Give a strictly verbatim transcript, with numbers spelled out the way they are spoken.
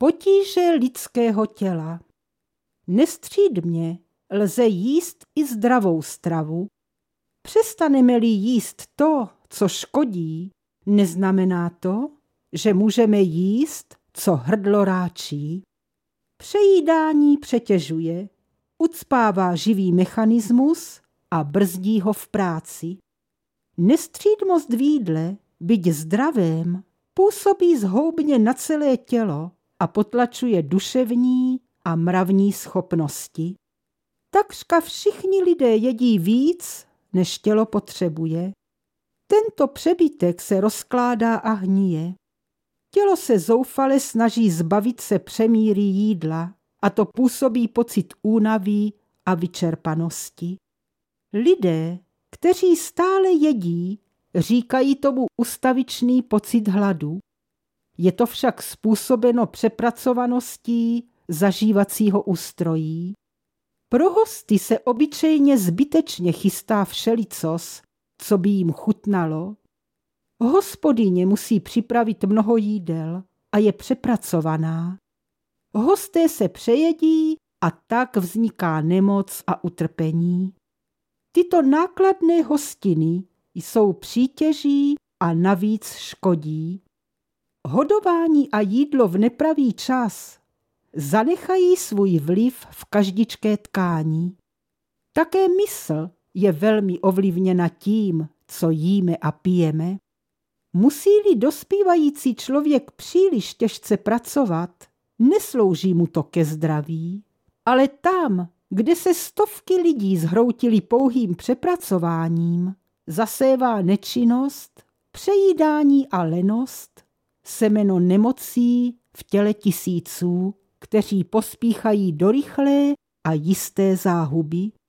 Potíže lidského těla. Nestřídmě lze jíst i zdravou stravu. Přestaneme-li jíst to, co škodí, neznamená to, že můžeme jíst, co hrdlo ráčí. Přejídání přetěžuje, ucpává živý mechanismus a brzdí ho v práci. Nestřídmost v jídle, byť zdravém, působí zhoubně na celé tělo a potlačuje duševní a mravní schopnosti. Takřka všichni lidé jedí víc, než tělo potřebuje. Tento přebytek se rozkládá a hníje. Tělo se zoufale snaží zbavit se přemíry jídla a to působí pocit únavy a vyčerpanosti. Lidé, kteří stále jedí, říkají tomu ustavičný pocit hladu. Je to však způsobeno přepracovaností zažívacího ústrojí. Pro hosty se obyčejně zbytečně chystá všelicos, co by jim chutnalo. Hospodyně musí připravit mnoho jídel a je přepracovaná. Hosté se přejedí a tak vzniká nemoc a utrpení. Tyto nákladné hostiny jsou přítěží a navíc škodí. Hodování a jídlo v nepravý čas zanechají svůj vliv v každičké tkání. Také mysl je velmi ovlivněna tím, co jíme a pijeme. Musí-li dospívající člověk příliš těžce pracovat, neslouží mu to ke zdraví, ale tam, kde se stovky lidí zhroutili pouhým přepracováním, zasévá nečinnost, přejídání a lenost, semeno nemocí v těle tisíců, kteří pospíchají do rychlé a jisté záhuby.